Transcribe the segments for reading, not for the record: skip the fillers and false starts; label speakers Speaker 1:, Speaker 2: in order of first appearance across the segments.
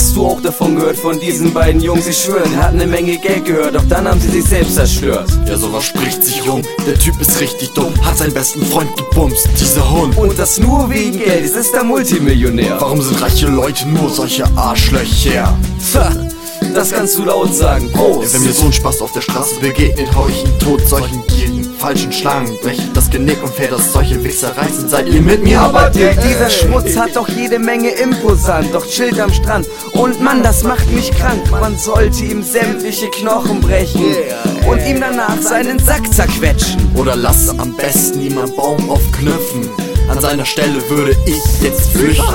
Speaker 1: Hast du auch davon gehört, von diesen beiden Jungs? Ich schwöre, die hatten eine Menge Geld gehört, doch dann haben sie sich selbst zerstört.
Speaker 2: Ja, sowas spricht sich rum, der Typ ist richtig dumm, hat seinen besten Freund gebumst, dieser Hund.
Speaker 1: Und das nur wegen Geld, es ist der Multimillionär.
Speaker 2: Warum sind reiche Leute nur solche Arschlöcher?
Speaker 1: Pah, das kannst du laut sagen, Prost!
Speaker 2: Ja, wenn mir so ein Spaß auf der Straße begegnet, hau ich ihn tot, solchen gierigen, falschen Schlangen, breche das Genick und fährt das solche Wichser reißen, seid ihr mit mir?
Speaker 1: Aber dieser Schmutz hat doch jede Menge imposant, doch chillt am Strand. Und Mann, das macht mich krank. Man sollte ihm sämtliche Knochen brechen und ihm danach seinen Sack zerquetschen.
Speaker 2: Oder lass am besten ihm am Baum aufknüpfen. An seiner Stelle würde ich jetzt flüchten.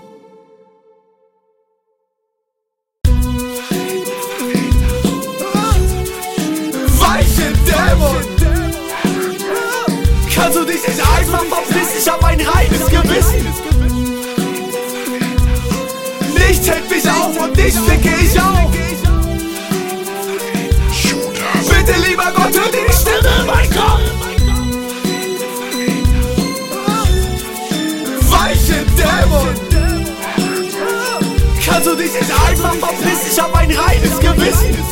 Speaker 3: Weiche Dämon! Kannst du dich nicht einfach verpissen? Ich hab ein reines Gewissen. Nichts hält mich auf und dich ficke ich auch. Bitte, lieber Gott, hör die Stimme in meinen Kopf. Weiche Dämon! Kannst du dich nicht einfach verpissen? Ich hab ein reines Gewissen.